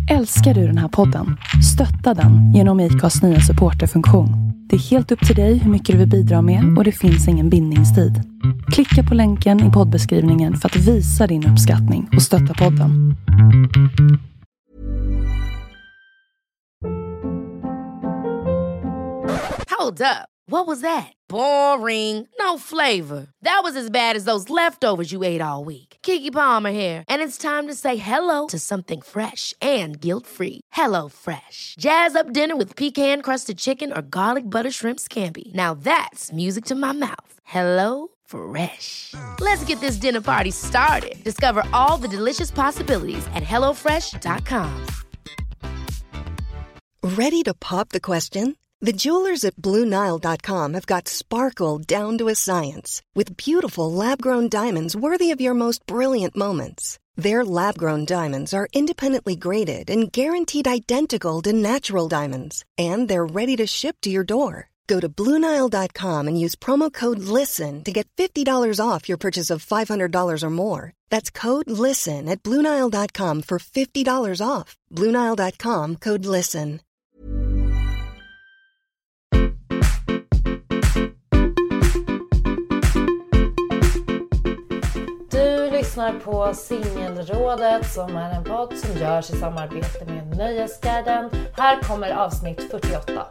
Älskar du den här podden? Stötta den genom IKAs nya supporterfunktion. Det är helt upp till dig hur mycket du vill bidra med och det finns ingen bindningstid. Klicka på länken i poddbeskrivningen för att visa din uppskattning och stötta podden. Hold up. What was that? Boring. No flavor. That was as bad as those leftovers you ate all week. Keke Palmer here, and it's time to say hello to something fresh and guilt-free. Hello Fresh. Jazz up dinner with pecan-crusted chicken or garlic butter shrimp scampi. Now that's music to my mouth. Hello Fresh. Let's get this dinner party started. Discover all the delicious possibilities at hellofresh.com. Ready to pop the question? The jewelers at BlueNile.com have got sparkle down to a science with beautiful lab-grown diamonds worthy of your most brilliant moments. Their lab-grown diamonds are independently graded and guaranteed identical to natural diamonds, and they're ready to ship to your door. Go to BlueNile.com and use promo code LISTEN to get $50 off your purchase of $500 or more. That's code LISTEN at BlueNile.com for $50 off. BlueNile.com, code LISTEN. Du lyssnar på Singelrådet som är en podd som görs i samarbete med Nöjesguiden. Här kommer avsnitt 48.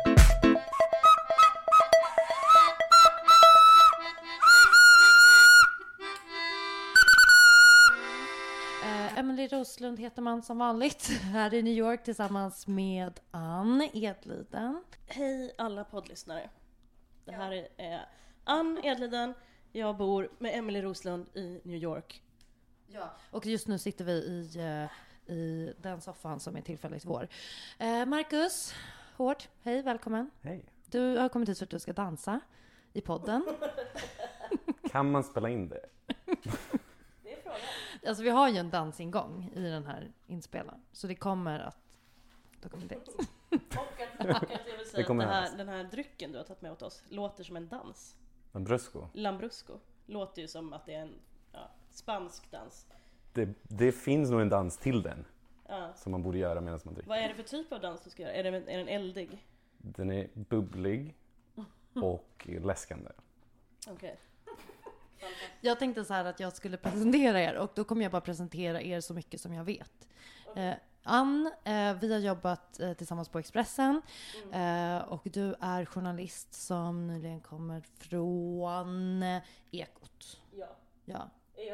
Emily Roslund heter man som vanligt här i New York tillsammans med Ann Edliden. Hej alla poddlyssnare. Det här är Ann Edliden. Jag bor med Emily Roslund i New York. Ja, och just nu sitter vi i den soffan som är tillfälligt vår. Marcus Hård, hej, välkommen. Hej. Du har kommit hit för att du ska dansa i podden. Kan man spela in det? Det är frågan. Alltså vi har ju en dansingång i den här inspelaren. Så det kommer att dokumenteras. Och att jag vill säga att den här drycken du har tagit med åt oss låter som en dans. Lambrusco. Låter ju som att det är en spansk dans. Det finns nog en dans till den. Som man borde göra medan man dricker. Vad är det för typ av dans du ska göra? Är den eldig? Den är bubblig och läskande. Okej. Jag tänkte så här att jag skulle presentera er. Och då kommer jag bara presentera er så mycket som jag vet. Ann, vi har jobbat tillsammans på Expressen. Och du är journalist som nyligen kommer från Ekot. Ja.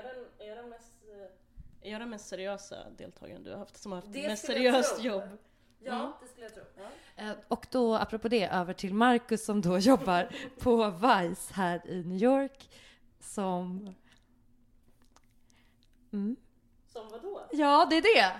Är jag den mest seriösa deltagaren du har haft som har haft mest seriöst jobb? Ja, det skulle jag tro. Och då, apropå det, över till Marcus som då jobbar på Vice här i New York. Som vad då? Ja, det är det.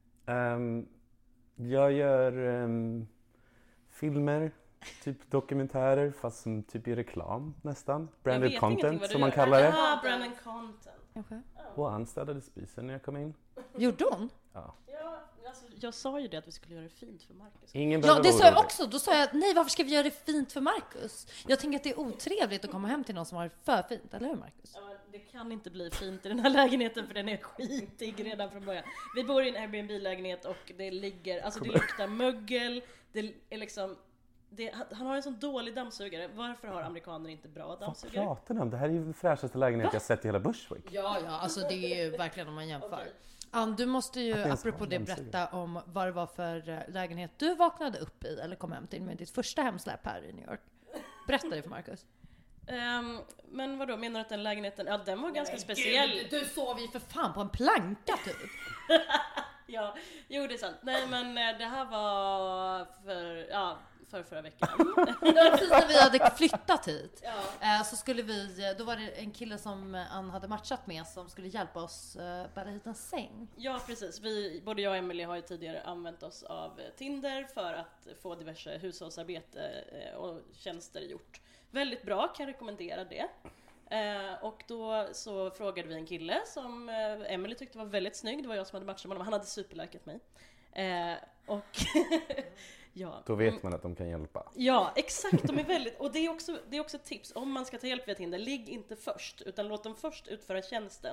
Jag gör filmer, typ dokumentärer, fast som typ i reklam nästan. Branded content som man kallar det. Branded content. Okay. Och anställde spisen när jag kom in. Gjorde hon? Ja. Alltså, jag sa ju det att vi skulle göra det fint för Marcus. Ja, det sa jag också. Då sa jag, nej, varför ska vi göra det fint för Marcus? Jag tänker att det är otrevligt att komma hem till någon som har det för fint, eller hur Marcus? Ja, det kan inte bli fint i den här lägenheten för den är skitig redan från början. Vi bor i en Airbnb-lägenhet och det luktar mögel. Det är liksom... han har en sån dålig dammsugare. Varför har amerikaner inte bra dammsugare? Vad pratar ni om? Det här är ju den fräschaste lägenhet jag sett i hela Bushwick. Ja, alltså det är ju verkligen om man jämför. Okay. Ann, du måste ju apropå det berätta om vad det var för lägenhet du vaknade upp i eller kom hem till med ditt första hemsläpp här i New York. Berätta det för Marcus. Men vadå, menar du att den lägenheten, den var ganska speciell? Gud, du sov ju för fan på en planka typ. Ja, jo det är sant. Nej men det här var förra veckan. Det var precis när vi hade flyttat hit. Så skulle då var det en kille som Ann hade matchat med som skulle hjälpa oss bära hit en säng. Ja precis, både jag och Emily har ju tidigare använt oss av Tinder för att få diverse hushållsarbete och tjänster gjort. Väldigt bra, kan jag rekommendera det. Och då så frågade vi en kille som Emily tyckte var väldigt snygg. Det var jag som hade matchat med honom. Han hade superlikat mig. Och ja. Då vet man att de kan hjälpa. Ja, exakt. De är väldigt, och det är också ett tips. Om man ska ta hjälp via Tinder, ligg inte först, utan låt dem först utföra tjänsten.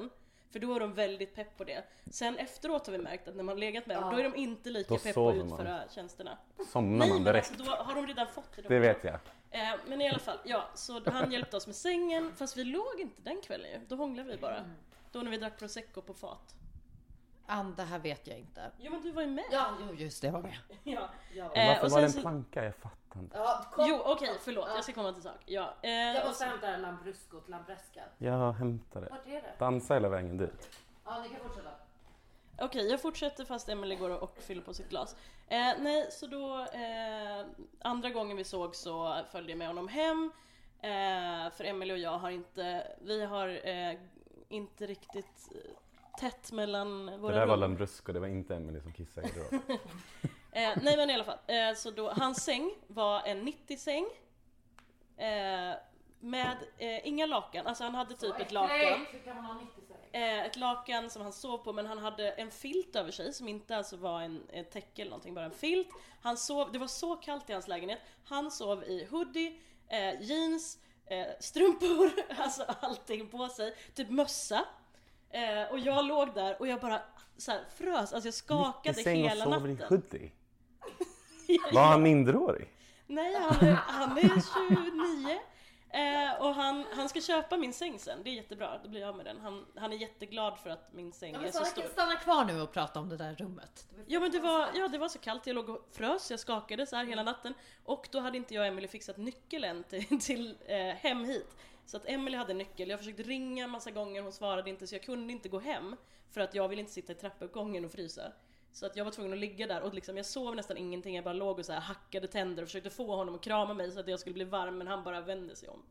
För då är de väldigt pepp på det. Sen efteråt har vi märkt att när man legat med dem, då är de inte lika pepp på att utföra tjänsterna. Somnar man direkt. Alltså, då har de redan fått det vet jag. Men i alla fall, så han hjälpte oss med sängen. Fast vi låg inte den kvällen ju. Då hånglade vi bara. Då när vi drack prosecco på fat. Det här vet jag inte. Jo, men du var ju med. Ja, just det, jag var med. Ja. Varför var det en planka? Jag fattar inte. Jo, okej, förlåt. Jag ska komma till sak. Jag måste hämta en lambrusco till lambresca. Jag hämtar det. Vart är det? Dansa hela vägen dit. Ja, ni kan fortsätta. Okej, jag fortsätter fast Emily går och fyller på sitt glas. Så då andra gången vi såg så följde jag med honom hem. För Emily och jag har inte riktigt tätt mellan våra rum. Det där var Lambrusco, det var inte Emily som kissade då. Nej, men i alla fall. Så då, hans säng var en 90-säng. Med inga lakan. Alltså han hade typ ett lakan. Ett lakan som han sov på, men han hade en filt över sig som inte alltså var ett täcke eller någonting, bara en filt. Han sov, det var så kallt i hans lägenhet. Han sov i hoodie, jeans, strumpor, alltså allting på sig, typ mössa. Och jag låg där och jag bara så här frös, alltså jag skakade hela natten. Sover i hoodie? Var han minderårig? Nej, han är 29. Och han ska köpa min säng sen. Det är jättebra, då blir jag med den. Han är jätteglad för att min säng är så stor. Stanna kvar nu och prata om det där rummet. Ja, men det var så kallt. Jag låg och frös, jag skakade så här hela natten. Och då hade inte jag och Emily fixat nyckeln till hem hit. Så att Emily hade nyckel. Jag försökte ringa en massa gånger, hon svarade inte. Så jag kunde inte gå hem. För att jag ville inte sitta i trappuppgången och frysa. Så att jag var tvungen att ligga där och liksom, jag sov nästan ingenting. Jag bara låg och så här hackade tänder och försökte få honom att krama mig så att jag skulle bli varm. Men han bara vände sig om.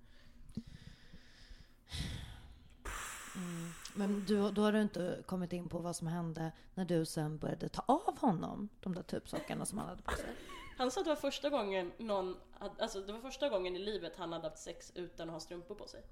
Men då har du inte kommit in på vad som hände när du sen började ta av honom de där typsockarna som han hade på sig. Han sa att det var första gången i livet han hade haft sex utan att ha strumpor på sig.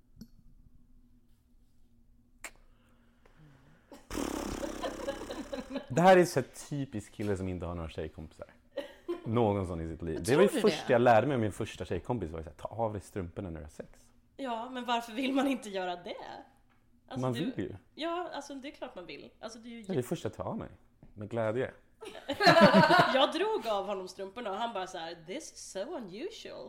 Det här är så typisk kille som inte har några tjejkompisar. Någon sån i sitt liv. Det var ju först jag lärde mig av min första tjejkompis. Var att ta av dig strumporna när du har sex. Ja, men varför vill man inte göra det? Alltså, man vill ju. Ja, alltså det är klart man vill. Alltså, det är ju det är först jag tar av mig. Med glädje. Jag drog av honom strumporna och han bara så här: this is so unusual.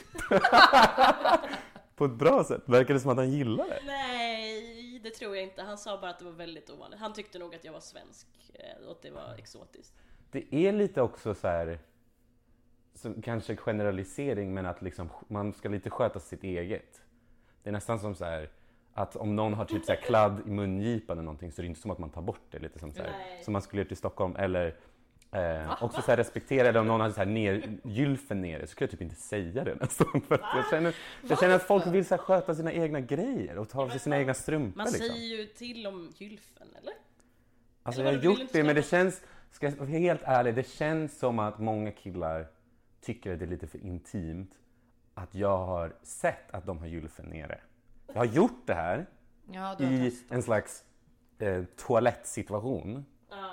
På ett bra sätt. Verkar det som att han gillar det? Nej, det tror jag inte. Han sa bara att det var väldigt ovanligt. Han tyckte nog att jag var svensk och att det var exotiskt. Det är lite också så här, kanske generalisering, men att liksom, man ska lite sköta sitt eget. Det är nästan som så här, att om någon har typ så här kladd i mungipan eller någonting, så är det inte som att man tar bort det lite som så här, som man skulle gjort i Stockholm, eller också så här respektera, eller om någon har så här gylfen nere, så kan jag typ inte säga det nästan, för att jag känner att folk vill så här sköta sina egna grejer och ta av sig sina egna strumpor. Man liksom. säger ju till om gylfen, eller? Alltså eller jag har gjort det, men det känns, ska jag vara helt ärlig, det känns som att många killar tycker att det är lite för intimt att jag har sett att de har gylfen nere. Jag har gjort det här i en slags toalettsituation.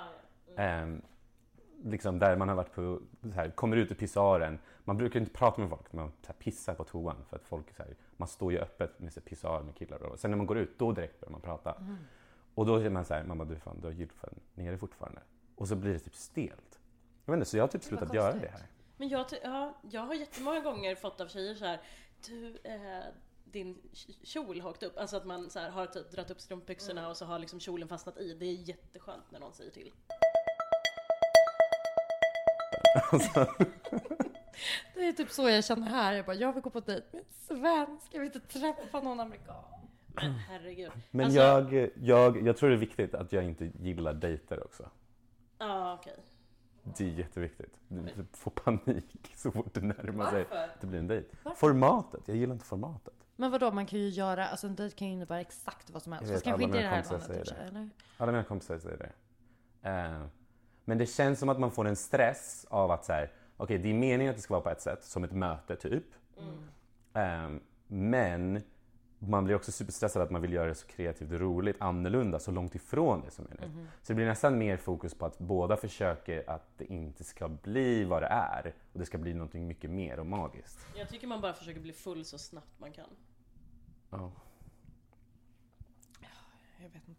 Liksom där man har varit på, så här, kommer ut ur pissoaren. Man brukar inte prata med folk, man så här, pissar på toan. För att folk, så här, man står ju öppet med sig pissoar med killar. Och sen när man går ut, då direkt börjar man prata. Och då är man så här, mamma du har gylfen nere fortfarande. Och så blir det typ stelt. Jag vet inte, så jag har typ slutat göra det här. Men jag har jättemånga gånger fått av tjejer så här: du, din kjol har åkt upp. Alltså att man så här, har typ dratt upp strumpbyxorna och så har liksom kjolen fastnat i. Det är jätteskönt när någon säger till. Alltså. Det är typ så jag känner här. Jag bara, jag vill gå på dejt med svensk. Jag vill inte träffa någon amerikan. Men herregud. Men alltså, jag tror det är viktigt att jag inte gillar dejter också. Ja, okej. Det är jätteviktigt. Du får panik så fort det närmar sig. Det blir en dejt. Varför? Formatet, jag gillar inte formatet. Men vadå, man kan ju göra, alltså en dejt kan ju innebära exakt vad som helst. Fast kanske inte i det här landet, eller? Alla mina kompisar säger det. Men det känns som att man får en stress av att så här, okej, det är meningen att det ska vara på ett sätt, som ett möte typ. Men man blir också superstressad att man vill göra det så kreativt och roligt, annorlunda, så långt ifrån det som möjligt. Så det blir nästan mer fokus på att båda försöker att det inte ska bli vad det är. Och det ska bli något mycket mer och magiskt. Jag tycker man bara försöker bli full så snabbt man kan. Ja. Jag vet inte.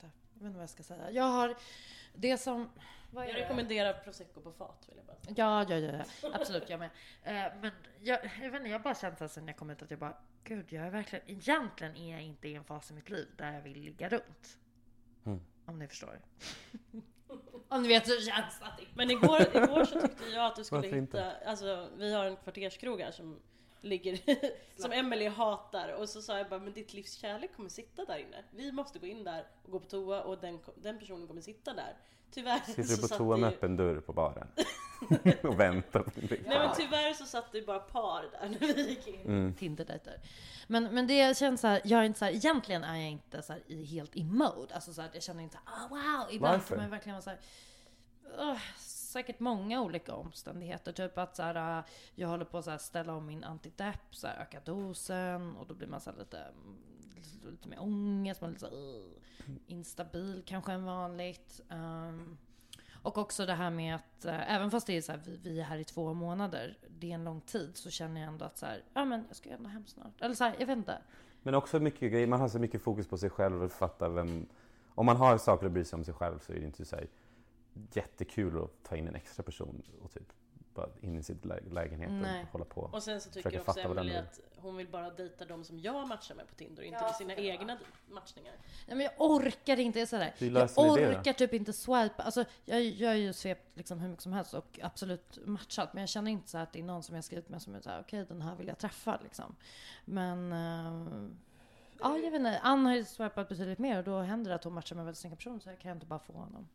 vet inte vad jag ska säga. Jag har det som... Jag rekommenderar prosecco på fat, vill jag bara. Ja. Absolut, jag med. Men jag vet inte, jag bara känt så sen jag kom ut att jag bara, gud, egentligen är jag inte i en fas i mitt liv där jag vill ligga runt. Om ni förstår. Om ni vet hur det känns. Men igår så tyckte jag att du skulle hitta, alltså vi har en kvarterskrog här som ligger, som Emily hatar, och så sa jag bara, men ditt livs kärlek kommer sitta där inne. Vi måste gå in där och gå på toa, och den personen kommer sitta där. Tyvärr sitter du på toa med öppen dörr på baren och väntar på det. Nej, men tyvärr så satt det bara par där när vi gick in. Tinder-dejter. Men det känns så här, jag är inte så här, egentligen är jag inte så här helt i mode. Alltså så här, jag känner inte så här, wow, ibland får man verkligen vara så här, säkert många olika omständigheter. Typ att så här, jag håller på att så här, ställa om min antidepp, så här, öka dosen, och då blir man så här, lite mer ångest, man är lite så instabil kanske än vanligt. Och också det här med att även fast det är så här, vi är här i 2 månader, det är en lång tid, så känner jag ändå att så här, ja men jag ska ändå hem snart. Eller så här, jag vet inte. Men också mycket grejer, man har så mycket fokus på sig själv och fatta om man har saker att bry sig om sig själv, så är det inte så här jättekul att ta in en extra person och typ bara in i sitt lägenhet och hålla på. Och sen så tycker också Emily att hon vill bara dejta de som jag matchar med på Tinder, inte sina egna matchningar. Nej, men jag orkar inte sådär. Jag orkar typ inte swipa. Alltså jag har ju svept liksom hur mycket som helst och absolut matchat, men jag känner inte så att det är någon som jag skrivit med som är så här, okej, den här vill jag träffa liksom. Men ja, jag vet inte. Ann har ju swipat betydligt mer, och då händer det att hon matchar med väldigt snygga personer, så jag kan inte bara få honom.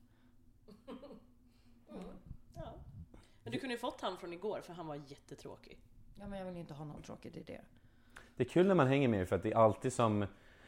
Ja. Men du kunde ju fått han från igår, för han var jättetråkig. Ja, men jag vill inte ha någon tråkig, det är det. Det är kul när man hänger med, för att det är alltid som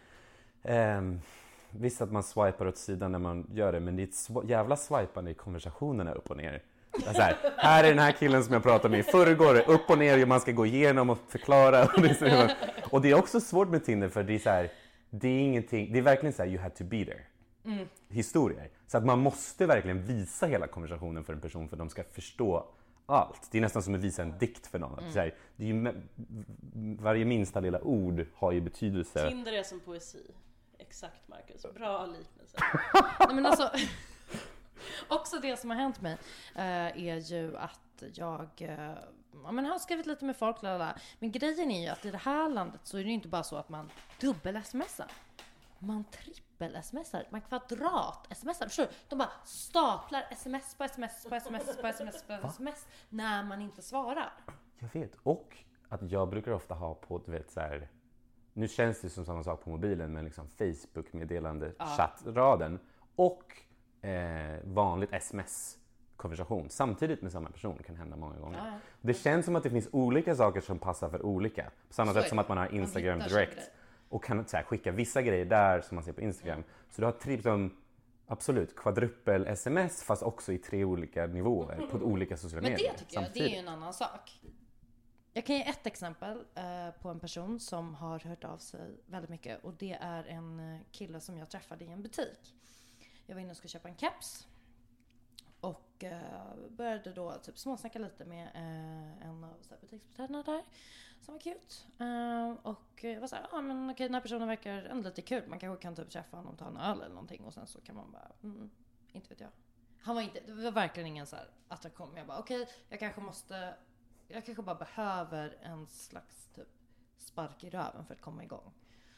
visst att man swipar åt sidan när man gör det, men det är ett jävla swipande i konversationerna upp och ner. Här är den här killen som jag pratade med i förrgår, upp och ner, och man ska gå igenom och förklara. Och det är också svårt med Tinder, för det är så här, det är ingenting, det är verkligen så här, you had to be there. Historier. Så att man måste verkligen visa hela konversationen för en person, för att de ska förstå allt. Det är nästan som att visa en dikt för någon. Så här, det är ju, varje minsta lilla ord har ju betydelse. Tinder är som poesi. Exakt, Marcus. Bra liknelse. Nej, men alltså, också det som har hänt mig är ju att jag har skrivit lite med folk. Men grejen är ju att i det här landet så är det ju inte bara så att man dubbel-smsar. Man trippel-smsar, man kvadrat-smsar. Förstår du? De bara staplar sms på sms på sms på sms på sms när man inte svarar. Jag vet. Och att jag brukar ofta ha på, du vet så här, nu känns det som samma sak på mobilen, men liksom Facebook-meddelande, chattraden och vanligt sms-konversation samtidigt med samma person kan hända många gånger. Det känns som att det finns olika saker som passar för olika. På samma sätt som att man har Instagram direkt. Och kan så här, skicka vissa grejer där som man ser på Instagram. Så du har som absolut kvadruppel-sms, fast också i 3 olika nivåer på olika sociala medier. Men det tycker jag, det är ju en annan sak. Jag kan ge ett exempel på en person som har hört av sig väldigt mycket. Och det är en kille som jag träffade i en butik. Jag var inne och skulle köpa en keps. Och började då typ småsnacka lite med en av butiksbiträdena där. Som var cute. Och jag var såhär, men okej, den här personen verkar ändå lite kul. Man kanske kan typ träffa honom och ta en öl eller någonting. Och sen så kan man bara, inte vet jag. Det var verkligen ingen så här attraktion. Jag bara, okej, jag kanske bara behöver en slags typ spark i röven för att komma igång.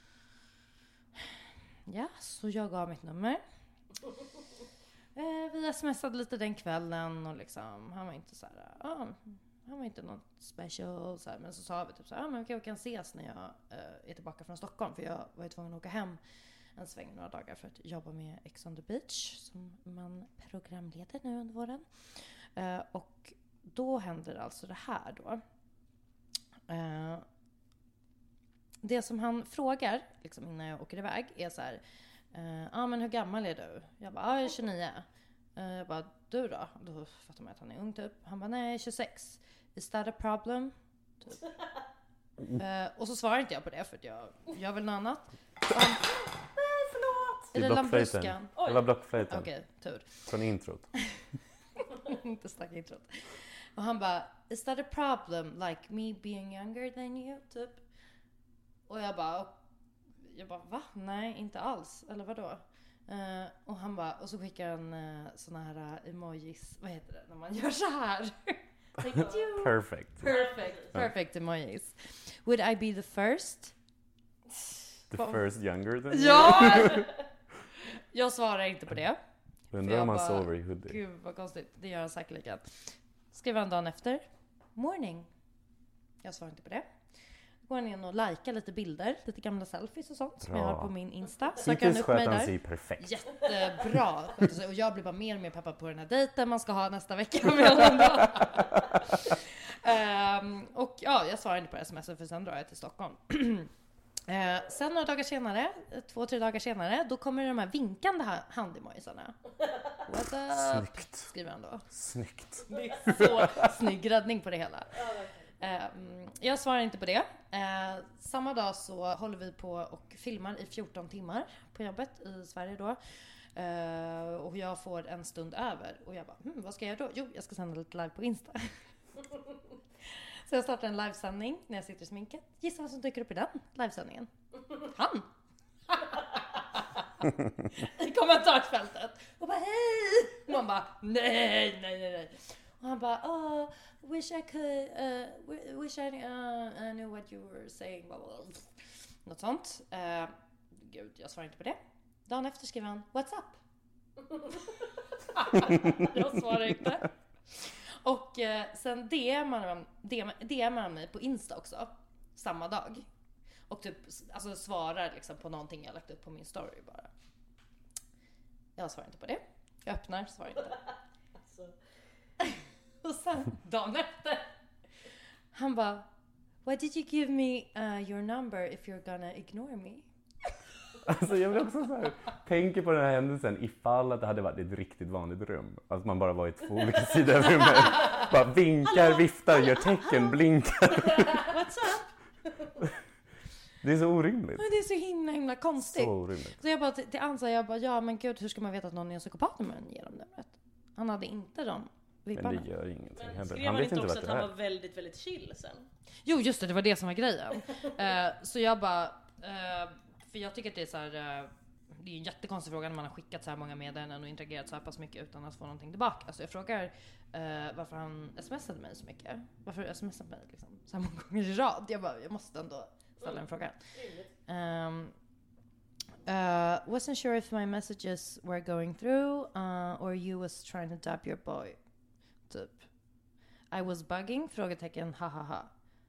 Ja, så jag gav mitt nummer. Vi smsade lite den kvällen och liksom, han var inte så här, han var inte något special så här, men så sa vi typ så här, men okej, vi kan ses när jag är tillbaka från Stockholm, för jag var ju tvungen att åka hem en sväng några dagar för att jobba med Ex on the Beach som man programleder nu under våren. Och då händer alltså det här då. Det som han frågar liksom innan jag åker iväg är så här, men hur gammal är du? Jag bara, jag är 29. Jag bara, du då? Då fattar man att han är ung typ. Han bara, nej, 26. Is that a problem? Typ. Och så svarar inte jag på det, för att jag gör väl något annat. Nej, förlåt! Är det lambruskan? Det var blockflöjten. Okej, tur. Från introt. Inte stark introt. Och han bara, is that a problem? Like me being younger than you? Typ. Och jag bara, va? Nej, inte alls. Eller vadå? Och han bara, och så skickar han såna här emojis, vad heter det när man gör så här? Perfect emojis. Would I be the first? The first younger than you? Ja! Jag svarar inte på det. Undrar om han sover i hoodie. Gud vad konstigt, det gör han säkerligen. Skriver han dagen efter. Morning. Jag svarar inte på det. Går han in och likar lite bilder, lite gamla selfies och sånt som jag har på min Insta. Hittills sköter han sig perfekt. Jättebra. Och jag blir bara mer och mer peppad på den här dejten man ska ha nästa vecka med honom. Och ja, jag svarar inte på sms för sen drar jag till Stockholm. Sen några dagar senare, 2-3 dagar senare, då kommer de här vinkande handemojisarna. What's up? Snyggt. Skriver han då. Snyggt. Det är så snygg räddning på det hela. Jag svarar inte på det. Samma dag så håller vi på och filmar i 14 timmar på jobbet i Sverige då. Och jag får en stund över. Och jag bara, vad ska jag göra då? Jo, jag ska sända lite live på Insta. Så jag startar en livesändning när jag sitter i sminket. Gissa vad som dyker upp i den livesändningen? Han! I kommentarsfältet. Och bara, hej! Och man bara, nej. Och han bara, wish I knew what you were saying. Något sånt. Gud, jag svarar inte på det. Dagen efter skriver han, what's up? Jag svarar inte. Och sen DMar han mig på Insta också. Samma dag. Och typ alltså svarar liksom på någonting jag lagt upp på min story bara. Jag svarar inte på det. Jag öppnar, svarar inte. Och sen dagen efter han bara, why did you give me your number if you're gonna ignore me? Alltså jag vill också så här, tänka på den här händelsen ifall att det hade varit ett riktigt vanligt rum. Att man bara var i 2 olika sidor av rummet. Bara vinkar, viftar, gör tecken, blinkar. What's up? Det är så orimligt. Men det är så himla konstigt. Så orimligt. Så jag bara till Ansa, ja men gud, hur ska man veta att någon är en psykopat när man ger dem numret? Han hade inte dem vibbarna. Men det gör ingenting. Men skrev han inte också att han var väldigt, väldigt chill sen? Jo, just det var det som var grejen. Så jag bara, för jag tycker att det är så här, det är en jättekonstig fråga när man har skickat så här många meddelanden och interagerat så här pass mycket utan att få någonting tillbaka. Så jag frågar varför han smsade mig så mycket. Varför smsade mig liksom så här många gånger i rad. Jag måste ändå ställa en fråga. Wasn't sure if my messages were going through or you was trying to dub your boy. Typ. I was bugging? Frågetecken, hahaha.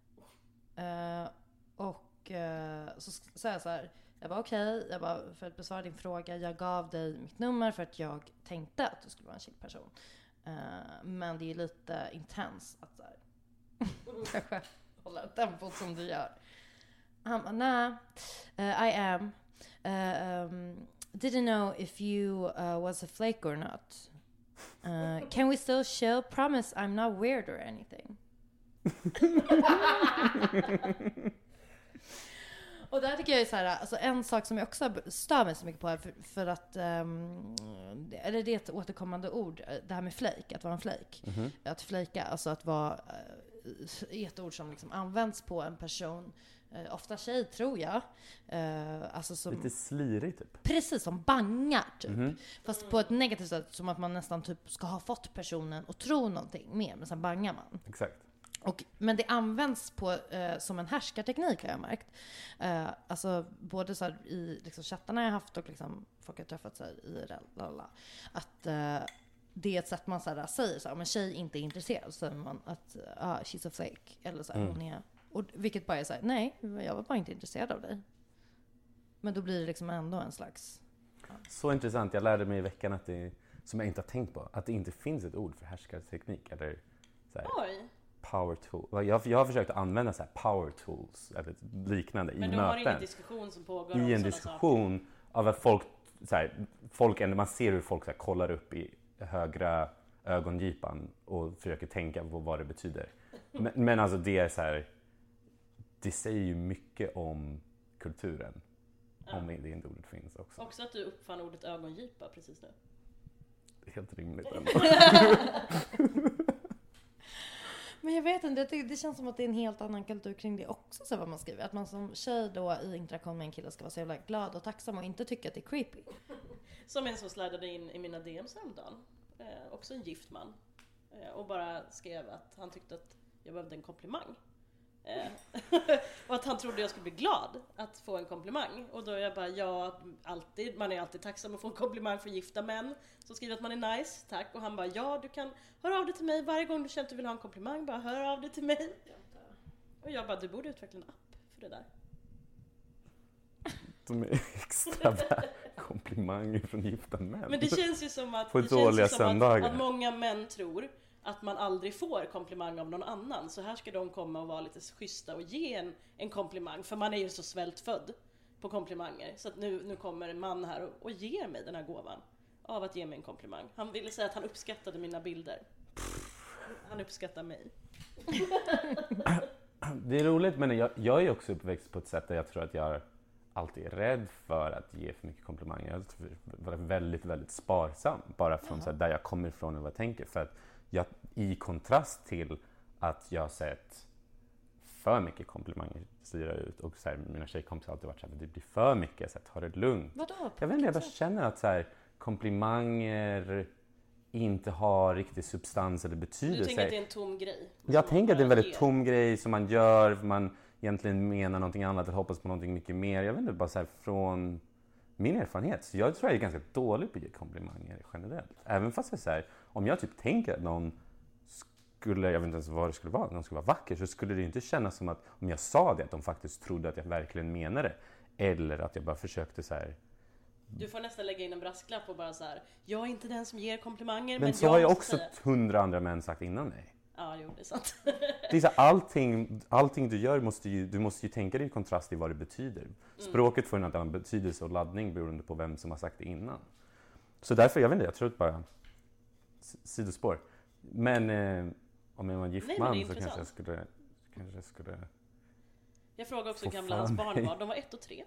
Och så säger jag så här. Jag bara okej, jag bara för att besvara din fråga. Jag gav dig mitt nummer för att jag tänkte att du skulle vara en chill person. Men det är lite intens att så här kanske hålla tempot som du gör. Han bara, nah, I am. Didn't know if you was a flake or not. Can we still chill? Promise I'm not weird or anything. Och där tycker jag är så här, alltså en sak som jag också stör mig så mycket på är för att eller det är ett återkommande ord, det här med flake, att vara en flake. Att flaka, alltså att vara ett ord som liksom används på en person, ofta tjej tror jag, alltså som lite slirig typ. Precis, som bangar typ. Fast på ett negativt sätt, som att man nästan typ ska ha fått personen att tro någonting mer, men sen bangar man. Exakt. Men det används på, som en härskarteknik har jag märkt. Alltså både så här, i liksom, chattarna jag haft och liksom, folk har träffat så här, IRL. Att det är ett sätt man så här, säger så här, om en tjej inte är intresserad så säger man att she's a fake. Eller så här, hon är, och, vilket bara är så här, nej, jag var bara inte intresserad av dig. Men då blir det liksom ändå en slags... Så intressant, jag lärde mig i veckan att det, som jag inte har tänkt på, att det inte finns ett ord för härskarteknik. Eller så här, Oj. power tool. Jag har försökt använda så här power tools eller liknande i möten. Men du har ingen diskussion som pågår i en diskussion saker. Av att folk man ser hur folk så här, kollar upp i högra ögongipan och försöker tänka på vad det betyder. Men alltså det är så här, det säger ju mycket om kulturen. Om det inte ordet finns också. Också att du uppfann ordet ögongipa precis nu. Det är helt rimligt ändå. Men Men jag vet inte, det känns som att det är en helt annan kultur kring det också, så vad man skriver. Att man som tjej då i interaktion med en kille ska vara så jävla glad och tacksam och inte tycka att det är creepy. Som en som slidade in i mina DMs häromdagen. Också en gift man. Och bara skrev att han tyckte att jag behövde en komplimang. Och att han trodde jag skulle bli glad att få en komplimang. Och då är jag bara, man är alltid tacksam att få en komplimang från gifta män som skriver att man är nice, tack. Och han bara, du kan höra av dig till mig varje gång du känner att du vill ha en komplimang, bara hör av dig till mig. Och jag bara, du borde utveckla en app för det där. De är extra komplimanger från gifta män. Men det känns ju som att, att många män tror att man aldrig får komplimang av någon annan. Så här ska de komma och vara lite schyssta och ge en komplimang. För man är ju så svältfödd på komplimanger. Så att nu kommer en man här och ger mig den här gåvan av att ge mig en komplimang. Han ville säga att han uppskattade mina bilder. Han uppskattar mig. Det är roligt, men jag är också uppväxt på ett sätt där jag tror att jag alltid är rädd för att ge för mycket komplimanger. Jag var väldigt, väldigt sparsam. Bara från så här, där jag kommer ifrån och vad jag tänker. För att i kontrast till att jag har sett för mycket komplimanger styra ut och så här, mina tjejkompisar har alltid varit så här, det blir för mycket, så här, ta det lugnt. Vadå? Jag vet inte, jag bara känner att så här, komplimanger inte har riktig substans eller betydelse. Du tänker att det är en tom grej? Jag tänker att det är en väldigt tom grej som man gör för man egentligen menar någonting annat eller hoppas på någonting mycket mer. Jag vet inte, bara så här, från min erfarenhet. Så jag tror jag är ganska dålig på att ge komplimanger generellt. Även fast jag säger, om jag typ tänker att någon skulle, jag vet inte ens vad det skulle vara, någon skulle vara vacker, så skulle det inte kännas som att om jag sa det att de faktiskt trodde att jag verkligen menade det. Eller att jag bara försökte så här. Du får nästan lägga in en brasklapp och bara så här, jag är inte den som ger komplimanger. Men så har ju också 100 andra män sagt innan mig. Ja, jo, det är sant. Det är så här, allting du gör du måste ju tänka dig i kontrast i vad det betyder. Språket får en annan betydelse och laddning beroende på vem som har sagt det innan. Så därför, jag vet inte, jag tror att bara sidospår. Men om jag var en gift man så kanske jag skulle... Jag frågade också hur gamla hans barn var. De var 1 och 3.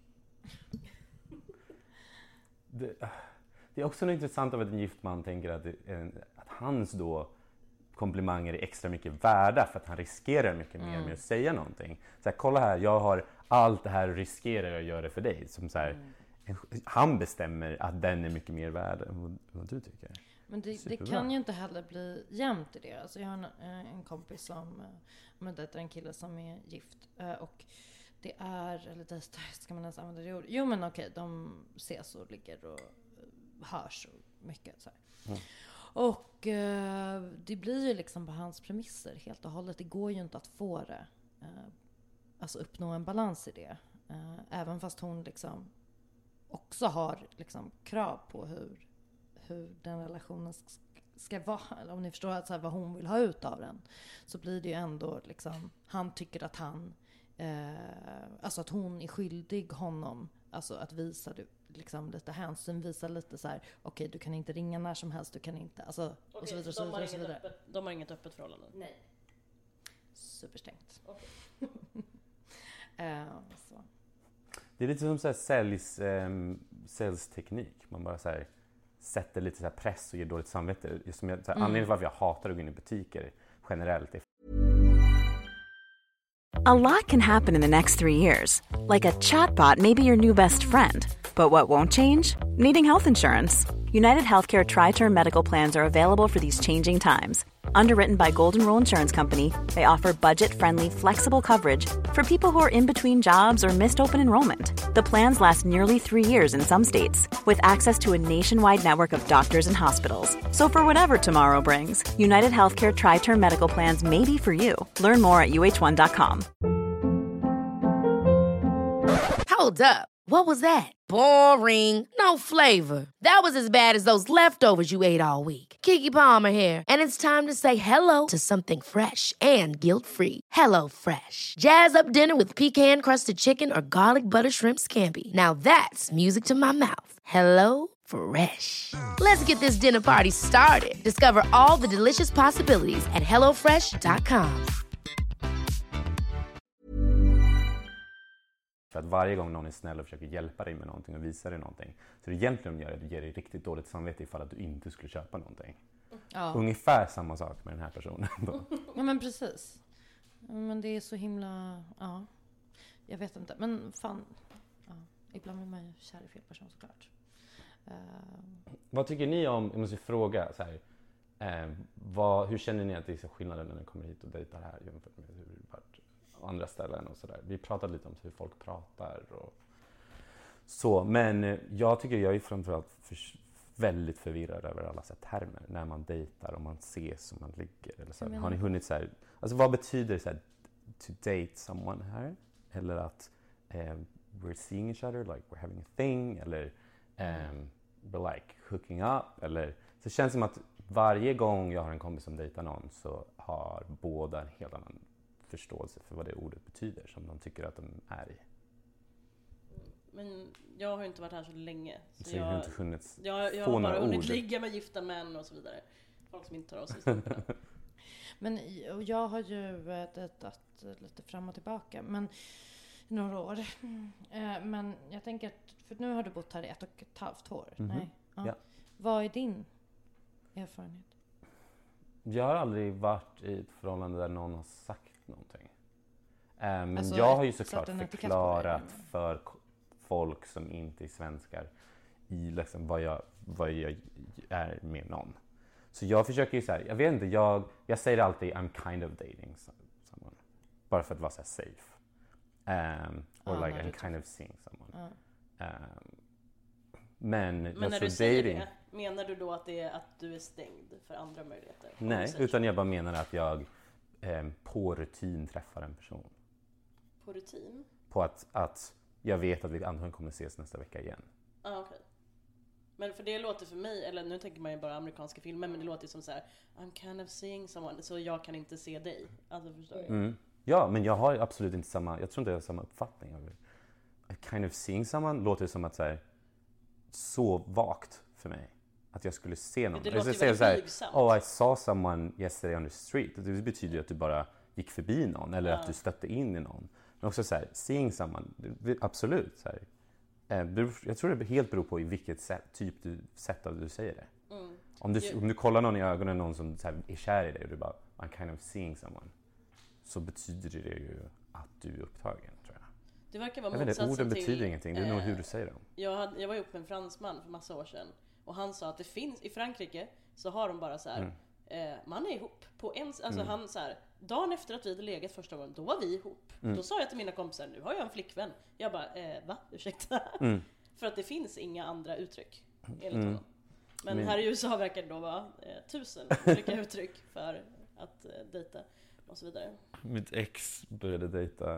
Det är också något intressant av att en gift man tänker att hans då komplimanger är extra mycket värda för att han riskerar mycket mer med att säga någonting. Så här, kolla här, jag har allt det här och riskerar att göra det för dig. Som så här, han bestämmer att den är mycket mer värd än vad du tycker. Men det kan ju inte heller bli jämnt i det. Alltså jag har en kompis som dejtar en kille som är gift. Och det är, eller det ska man ens använda det ordet. Jo men okej, de ses och ligger och hörs och mycket så här. Och det blir ju liksom på hans premisser helt och hållet. Det går ju inte att få det. Alltså uppnå en balans i det. Även fast hon liksom också har liksom krav på hur den relationen ska vara. Eller om ni förstår att, så här, vad hon vill ha ut av den. Så blir det ju ändå liksom, han tycker att alltså att hon är skyldig honom. Alltså att visa liksom lite hänsyn, visa lite så här, okej, du kan inte ringa när som helst, du kan inte, alltså, och så vidare, så vidare, så vidare. De har inget öppet förhållande? Nej. Superstängt. Okay. Så. Det är lite som så här säljteknik. Man bara så här sätter lite så här press och ger dåligt samvete. Anledningen varför jag hatar att gå in i butiker generellt är A lot can happen in the next 3 years. Like a chatbot may be your new best friend. But what won't change? Needing health insurance. United Healthcare Tri-Term Medical Plans are available for these changing times. Underwritten by Golden Rule Insurance Company, they offer budget-friendly, flexible coverage for people who are in between jobs or missed open enrollment. The plans last nearly 3 years in some states, with access to a nationwide network of doctors and hospitals. So for whatever tomorrow brings, United Healthcare Tri-Term Medical Plans may be for you. Learn more at uh1.com. Hold up. What was that? Boring. No flavor. That was as bad as those leftovers you ate all week. Keke Palmer here, and it's time to say hello to something fresh and guilt-free. Hello Fresh. Jazz up dinner with pecan-crusted chicken or garlic butter shrimp scampi. Now that's music to my mouth. Hello Fresh. Let's get this dinner party started. Discover all the delicious possibilities at hellofresh.com. För att varje gång någon är snäll och försöker hjälpa dig med någonting och visa dig någonting, så det egentligen gör att du ger dig riktigt dåligt samvete ifall att du inte skulle köpa någonting. ungefär samma sak med den här personen då. Ja, men precis. Men det är så himla... Ja, jag vet inte. Men fan, ibland är man ju kär i fel person såklart. Vad tycker ni om, jag måste fråga så här, hur känner ni att det är så skillnader när ni kommer hit och dejtar här jämfört med hur det varit på andra ställen och sådär? Vi pratade lite om hur folk pratar och så, men jag tycker jag är framförallt väldigt förvirrad över alla sätt termer när man dejtar och man ses och man ligger eller så. Har ni hunnit så här, alltså vad betyder så här, to date someone här? Eller att we're seeing each other, like we're having a thing, eller we're like hooking up, eller så det känns som att varje gång jag har en kompis som dejtar någon så har båda en helt annan förståelse för vad det ordet betyder som de tycker att de är i. Men jag har ju inte varit här så länge. Så jag har inte hunnit jag få har bara några hunnit ord. ligga med gifta män och så vidare. Folk som inte tar av sig strumporna. Men jag har ju dejtat lite fram och tillbaka. Men några år. Men jag tänker att, för nu har du bott här i 1,5 år. Nej. Ja. Ja. Vad är din erfarenhet? Jag har aldrig varit i ett förhållande där någon har sagt någonting. Men Alltså, jag har ju satt såklart en etikett på förklarat dig. för folk som inte är svenskar i liksom vad jag är med någon. Så jag försöker ju så här, jag vet inte, jag säger alltid I'm kind of dating someone. Bara för att vara så här safe. Or like I'm kind of seeing someone. Men när du säger det, menar du då att det är att du är stängd för andra möjligheter? Nej, utan jag bara menar att jag på rutin träffar en person. På rutin? På att jag vet att vi antagligen kommer ses nästa vecka igen. Okej. Men för det låter för mig, eller nu tänker man ju bara amerikanska filmer, men det låter ju som så här: I'm kind of seeing someone, så jag kan inte se dig. Alltså, förstår du? Ja, men jag har absolut inte samma, jag tror inte jag har samma uppfattning över kind of seeing someone låter som att så vagt för mig att jag skulle se någon. Det Jag låter skulle ju säga väldigt blygsamt. oh I saw someone yesterday on the street. Det betyder ju att du bara gick förbi någon eller att du stötte in i någon. Men också så här, seeing someone, absolut så här. Jag tror det helt beror på i vilket sätt av du säger det. Om du kollar någon i ögonen, någon som så här, är kär i dig och du bara I'm kind of seeing someone, så betyder det ju att du är upptagen, tror jag. Det verkar vara Jag vet inte, motsatsen orden till... betyder ingenting, det är nog hur du säger dem. Jag var ihop med en fransman för massa år sedan. Och han sa att det finns, i Frankrike så har de bara så här, man är ihop på en, alltså han så här, dagen efter att vi hade legat första gången, då var vi ihop. Då sa jag till mina kompisar, nu har jag en flickvän. Jag bara, va? Ursäkta? För att det finns inga andra uttryck enligt honom. Men här i USA verkar det då vara 1000 olika uttryck för att dejta och så vidare. Mitt ex började dejta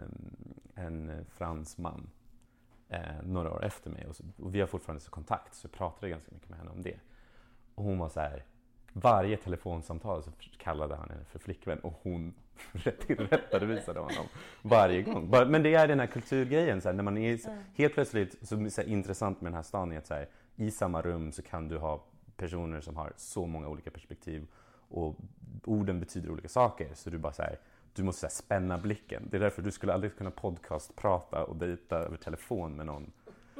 en fransman några år efter mig och vi har fortfarande så kontakt, så jag pratade ganska mycket med henne om det. Och hon var så här, varje telefonsamtal så kallade han henne för flickvän och hon tillrättavisade honom varje gång. Men det är den här kulturgrejen så här, när man är helt plötsligt så är det intressant med den här stan är att så här, i samma rum så kan du ha personer som har så många olika perspektiv och orden betyder olika saker, så du bara så här, du måste så här spänna blicken. Det är därför du skulle aldrig kunna prata och dejta över telefon med någon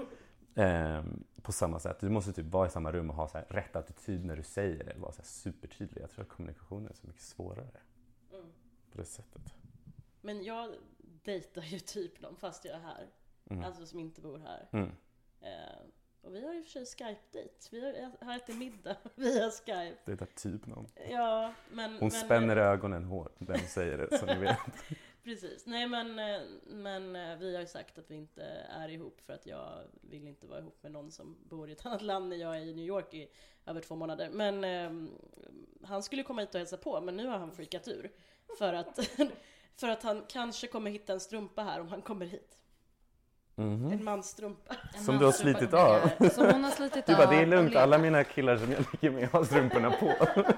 på samma sätt. Du måste typ vara i samma rum och ha så här rätt attityd när du säger det, vara så här supertydlig. Jag tror att kommunikationen är så mycket svårare på det sättet. Men jag dejtar ju typ någon fast jag är här, alltså som inte bor här. Och vi har ju för sig Skype-dejt. Vi har ätit middag via Skype. Det är typ någon. Ja, men... Hon spänner ögonen hårt när hon säger det, så ni vet. Precis. Nej, men vi har ju sagt att vi inte är ihop för att jag vill inte vara ihop med någon som bor i ett annat land när jag är i New York i över 2 månader. Men han skulle komma hit och hälsa på, men nu har han freakat ur. För att han kanske kommer hitta en strumpa här om han kommer hit. En mansstrumpa. Som du har slitit av. Som hon har slitit Du av. bara, det är lugnt, alla mina killar som jag ligger med har strumporna på.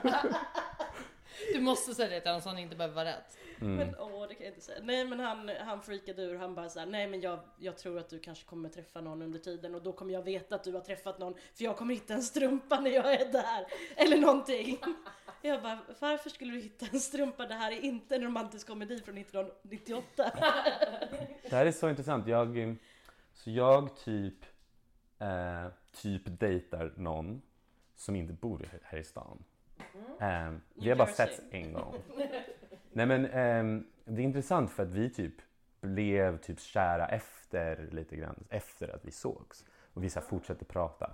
Du måste säga det till honom så han inte behöver vara rädd. Men det kan jag inte säga. Nej, men han freakade ur. Han bara såhär, nej men jag tror att du kanske kommer träffa någon under tiden. Och då kommer jag veta att du har träffat någon. För jag kommer hitta en strumpa när jag är där. Eller någonting. Jag bara, varför skulle du hitta en strumpa? Det här är inte en romantisk komedi från 1998. Det här är så intressant. Jag typ dejtar någon som inte bor här i stan. Vi har bara setts en gång. Nej men det är intressant för att vi typ blev typ kära efter lite grann, efter att vi sågs. Och vi så här fortsatte prata.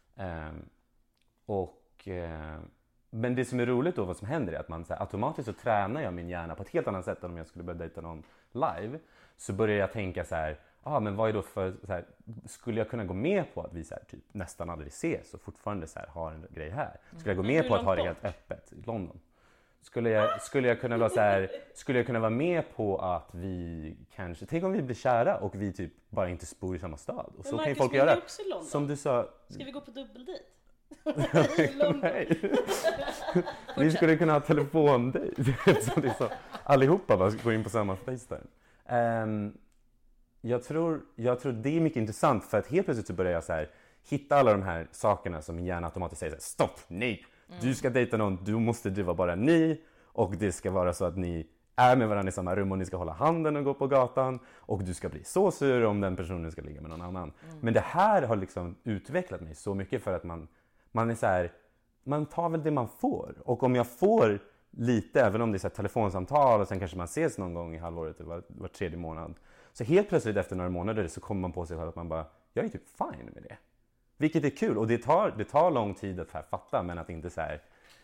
Men det som är roligt då, vad som händer är att man så här, automatiskt så tränar jag min hjärna på ett helt annat sätt än om jag skulle börja dejta någon live. Så börjar jag tänka så här, men vad är då för, så här, skulle jag kunna gå med på att vi så här, typ nästan aldrig ses och fortfarande så här, har en grej här? Skulle jag gå med på att ha det helt öppet i London? Skulle jag kunna vara så här, skulle jag kunna vara med på att vi kanske, tänk om vi blir kära och vi typ bara inte bor i samma stad. Och så men kan ju Marcus, folk vi är göra. också i London. Som du sa. Ska vi gå på dubbeldejt? Nej. Vi skulle kunna ha telefondejt. Eftersom det är så. Allihopa bara går in på samma FaceTime. Jag tror det är mycket intressant för att helt plötsligt så börjar jag så här, hitta alla de här sakerna som min hjärna automatiskt säger så här, stopp, nej. Du ska dejta någon, du måste driva bara ni och det ska vara så att ni är med varandra i samma rum och ni ska hålla handen och gå på gatan och du ska bli så sur om den personen ska ligga med någon annan. Men det här har liksom utvecklat mig så mycket för att man är så här, man tar väl det man får. Och om jag får lite, även om det är så här telefonsamtal och sen kanske man ses någon gång i halvåret var tredje månad. Så helt plötsligt efter några månader så kommer man på sig själv att man bara, jag är typ fine med det. Vilket är kul och det tar lång tid att fatta, men att inte så här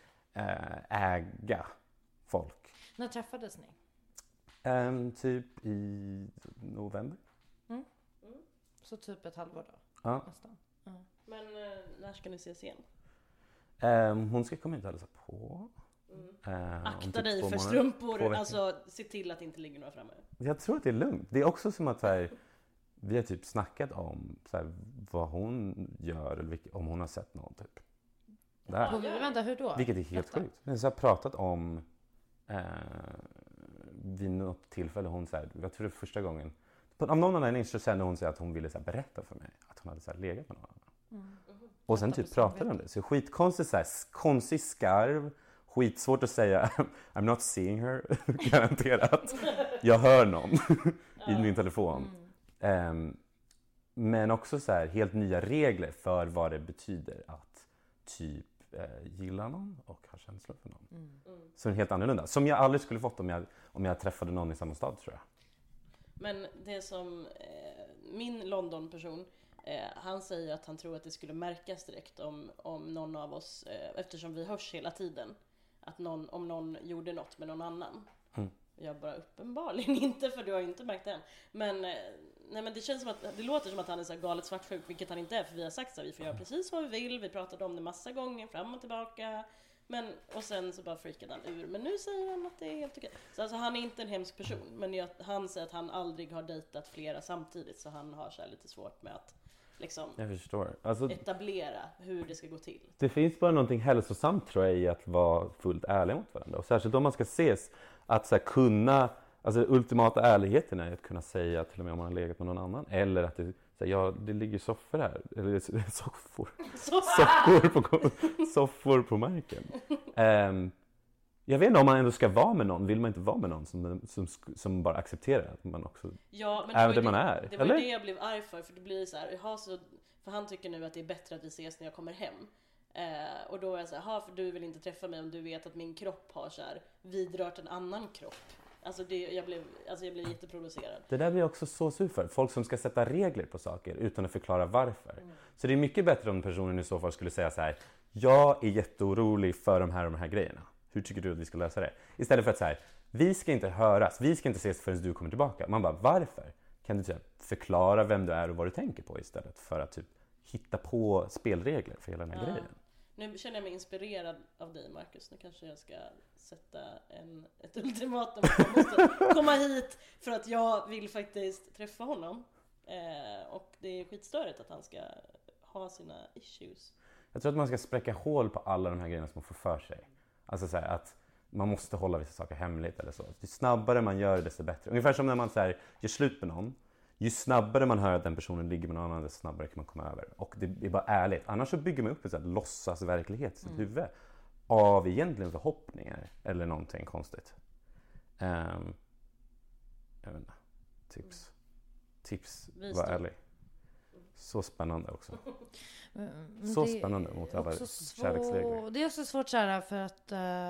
äga folk. När träffades ni? Typ i november. Så typ ett halvår då? Ja. Nästan. Men när ska ni ses igen? Hon ska komma ut och hälsa på. Akta typ dig 2 för månader. strumpor, alltså se till att det inte ligger några framme. Jag tror att det är lugnt. Det är också som att så här, vi har typ snackat om så här, vad hon gör eller om hon har sett någon typ. Vänta, hur då? Vilket är helt sjukt. Men så har jag pratat om vid något tillfälle hon så här, jag tror det första gången av någon anledning så kände hon sig att hon ville så här, berätta för mig att hon hade så här, legat med någon annan. Och sen typ pratade de om det. Så skitkonstigt så här, konstig skarv. Skitsvårt att säga I'm not seeing her. Garanterat. Jag hör någon i min telefon. Men också så här, helt nya regler för vad det betyder att typ gilla någon och ha känslor för någon. Så är helt annorlunda. Som jag aldrig skulle fått om jag träffade någon i samma stad, tror jag. Men det som min London-person, han säger att han tror att det skulle märkas direkt om någon av oss, eftersom vi hörs hela tiden, att om någon gjorde något med någon annan. Jag bara uppenbarligen inte, för du har ju inte märkt det än. Men det känns som att det låter som att han är så galet svartsjuk, vilket han inte är, för vi har sagt att vi får göra precis vad vi vill. Vi pratade om det massa gånger fram och tillbaka. Och sen så bara freakade han ur. Men nu säger han att det är helt okej. Så alltså, han är inte en hemsk person, men han säger att han aldrig har dejtat flera samtidigt, så han har så här lite svårt med att liksom Jag förstår. Alltså, etablera hur det ska gå till. det finns bara någonting hälsosamt, tror jag, i att vara fullt ärlig mot varandra. Och särskilt om man ska ses, att så här, kunna, alltså ultimata ärligheten är att kunna säga till och med om man har legat med någon annan. Eller att det, så här, ja, det ligger soffor här. Eller soffor på marken. Jag vet inte, om man ändå ska vara med någon, vill man inte vara med någon som bara accepterar att man också är det man är? Det var ju det jag blev arg för det blir så här, för han tycker nu att det är bättre att vi ses när jag kommer hem. Och då är jag så här, för du vill inte träffa mig om du vet att min kropp har så här vidrört en annan kropp. Alltså jag blev jätteprovocerad. Det där blir jag också så sur för. Folk som ska sätta regler på saker utan att förklara varför. Så det är mycket bättre om personen i så fall skulle säga så här: jag är jätteorolig för de här grejerna. Hur tycker du att vi ska lösa det? Istället för att säga, vi ska inte höras, vi ska inte ses förrän du kommer tillbaka. Man bara, varför? Kan du typ förklara vem du är och vad du tänker på istället för att typ hitta på spelregler för hela den här grejen? Nu känner jag mig inspirerad av dig, Marcus. Nu kanske jag ska sätta ett ultimatum att jag måste komma hit för att jag vill faktiskt träffa honom. Och det är skitstörigt att han ska ha sina issues. Jag tror att man ska spräcka hål på alla de här grejerna som man får för sig. Alltså så här, att man måste hålla vissa saker hemligt eller så. Ju snabbare man gör det, desto bättre. Ungefär som när man så här, gör slut med någon. Ju snabbare man hör att den personen ligger med någon annan, desto snabbare kan man komma över. Och det är bara ärligt. Annars så bygger man upp en så här låtsasverklighet i sitt huvud. Av egentligen förhoppningar. Eller någonting konstigt. Jag vet inte. Tips. Var ärlig. Så spännande också. Så spännande mot alla kärleksregler. Det är också svårt så här för att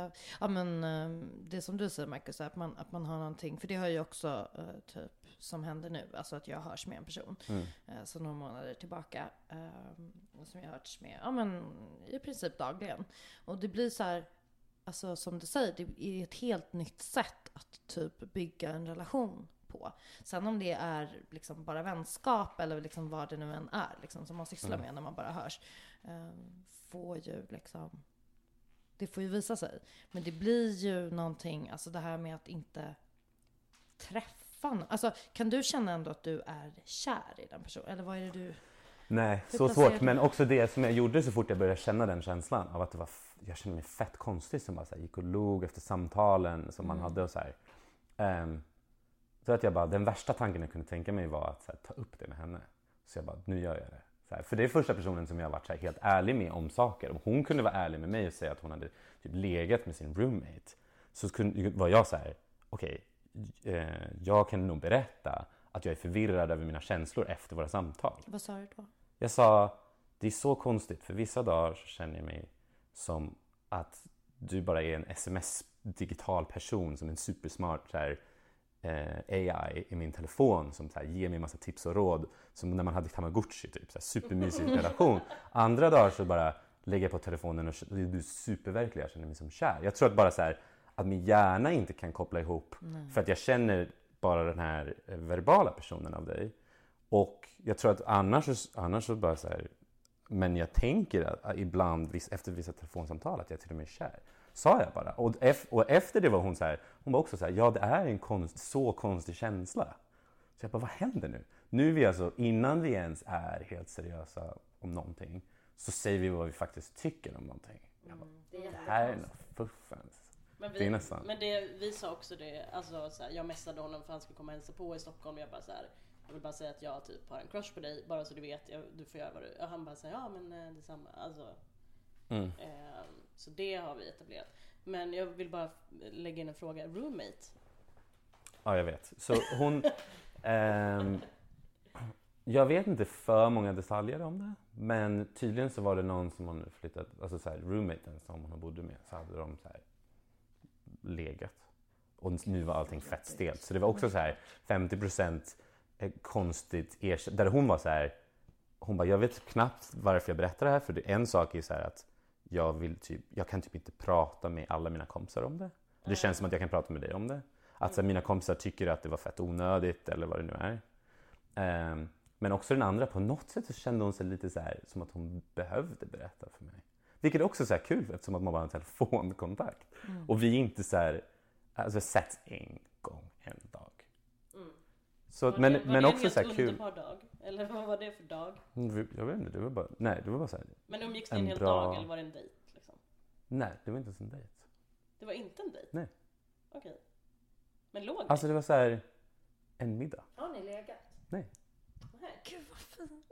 det som du säger Marcus, att man har någonting, för det har ju också typ som händer nu, alltså att jag hörs med en person så några månader tillbaka som jag hörts med i princip dagligen, och det blir så här, alltså som du säger, det är ett helt nytt sätt att typ bygga en relation på. Sen om det är liksom bara vänskap eller liksom vad det nu än är liksom, som man sysslar med när man bara hörs, får ju liksom, det får ju visa sig. Men det blir ju någonting, alltså det här med att inte träffa. Alltså kan du känna ändå att du är kär i den personen? Eller vad är det du... Nej, så svårt. Men också det som jag gjorde så fort jag började känna den känslan av att det var, jag kände mig fett konstig som bara så här, gick och log efter samtalen som man hade och så här. Så att jag bara, den värsta tanken jag kunde tänka mig var att så här, ta upp det med henne. Så jag bara, nu gör jag det. Så här, för det är första personen som jag har varit så här, helt ärlig med om saker. Om hon kunde vara ärlig med mig och säga att hon hade typ legat med sin roommate, så var jag så här, okej, jag kan nog berätta att jag är förvirrad över mina känslor efter våra samtal. Vad sa du då? Jag sa, det är så konstigt, för vissa dagar så känner jag mig som att du bara är en sms-digital person som en supersmart så här, AI i min telefon som så här, ger mig massa tips och råd, som när man hade Tamagotchi typ, så här, supermysig relation. Andra dagar så bara lägger jag på telefonen och du är superverklig, jag känner mig som kär. Jag tror att bara så här, att min hjärna inte kan koppla ihop för att jag känner bara den här verbala personen av dig. Och jag tror att annars så bara så här, men jag tänker att ibland efter vissa telefonsamtal att jag till och med är kär. Sa jag bara. Och efter det var hon så här, hon var också så här, ja det är en så konstig känsla. Så jag bara, vad händer nu? Nu är vi alltså, innan vi ens är helt seriösa om någonting, så säger vi vad vi faktiskt tycker om någonting. Jag bara, det här är något fuffens. Men vi sa också det, alltså så här, jag messade honom för att han skulle komma och hälsa på i Stockholm, och jag bara så här, jag vill bara säga att jag typ har en crush på dig, bara så du vet, du får göra vad du... Och han bara säger, ja men det är samma, alltså. Så det har vi etablerat. Men jag vill bara lägga in en fråga, roommate? Ja, jag vet. Så hon... jag vet inte för många detaljer om det, men tydligen så var det någon som hon flyttat, alltså så här, roommaten som hon bodde med, så hade de så här legat. Och nu var allting fett stelt. Så det var också så här 50% konstigt där hon var så här, hon bara, jag vet knappt varför jag berättar det här, för en sak är så här att jag kan typ inte prata med alla mina kompisar om det. Det känns som att jag kan prata med dig om det. Att så här, mina kompisar tycker att det var fett onödigt eller vad det nu är. Men också den andra, på något sätt så kände hon sig lite så här som att hon behövde berätta för mig. Vilket också är så här kul, eftersom att man bara har en telefonkontakt. Och vi inte så här, alltså setts en gång en dag. Så, var men det också så här kul. Underbar dag? Eller vad var det för dag? Jag vet inte, det var bara så här. Men umgicks ni en hel dag eller var det en dejt liksom? Nej, det var inte ens en dejt. Det var inte en dejt? Nej. Okej. Men låg ni? Alltså det var så här en middag. Har ni legat? Nej. Gud vad fint.